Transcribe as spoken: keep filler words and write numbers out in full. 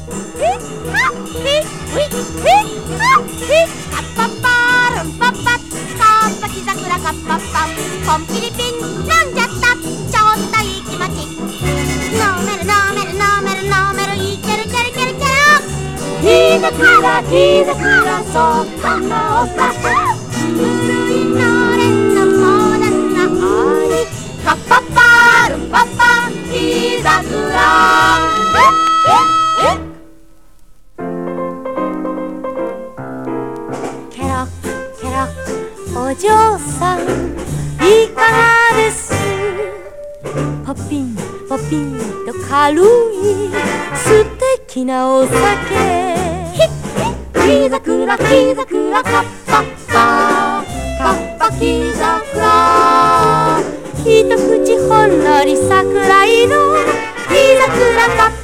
カッパッパールンパッパッカッパキ桜カッパッパコンピリピン飲んじゃったちょっといい気持ち飲める飲める飲める飲めるいけるけるけるけるひざくらひざくらそっとなおさせ古いのれんのモダンな愛カッパッパールンパッパひざくらケロッケロッお嬢さんいかがですポピンポピンと軽い素敵なお酒ひざくらひざくらカッパッパカッパひざくら一口ほんのり桜色ひざくらカッ